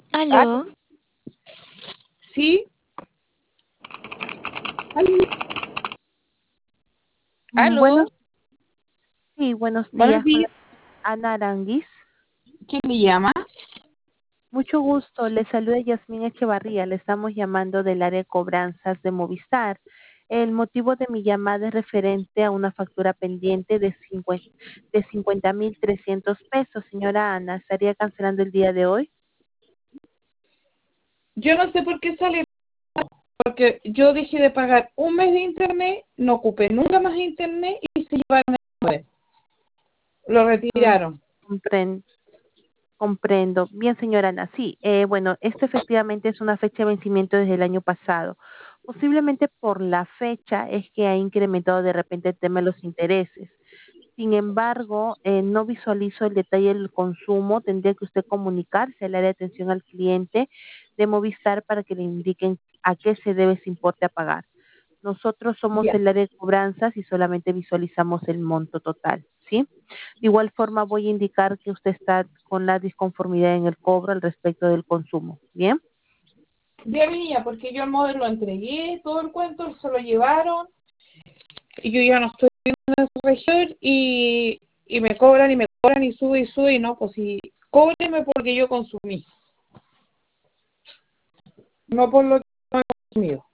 Ah, Aló, sí, aló, buenos, aló, sí, buenos buenos días, con días. la Ana Aranguis. ¿Quién me llama? Mucho gusto, le saluda Yasmín Echevarría, le estamos llamando del área de cobranzas de Movistar. El motivo de mi llamada es referente a una factura pendiente de 50.300 pesos, señora Ana. ¿Estaría cancelando el día de hoy? Yo no sé por qué sale, porque yo dejé de pagar un mes de internet, no ocupé nunca más internet y se llevaron el web. Lo Mm, retiraron. compren- Comprendo. Bien, señora Ana. Sí, bueno, esto efectivamente es una fecha de vencimiento desde el año pasado. Posiblemente por la fecha es que ha incrementado de repente el tema de los intereses. Sin embargo, no visualizo el detalle del consumo. Tendría que usted comunicarse al área de atención al cliente de Movistar para que le indiquen a qué se debe ese importe a pagar. Nosotros somos Ya. el área de cobranzas y solamente visualizamos el monto total, ¿sí? De igual forma voy a indicar que usted está con la disconformidad en el cobro al respecto del consumo, ¿bien? Ya venía, porque yo el modelo lo entregué, todo el cuento, se lo llevaron, y yo ya no estoy en esa región y me cobran y sube, y no, pues si cóbreme porque yo consumí, no por lo que no he consumido.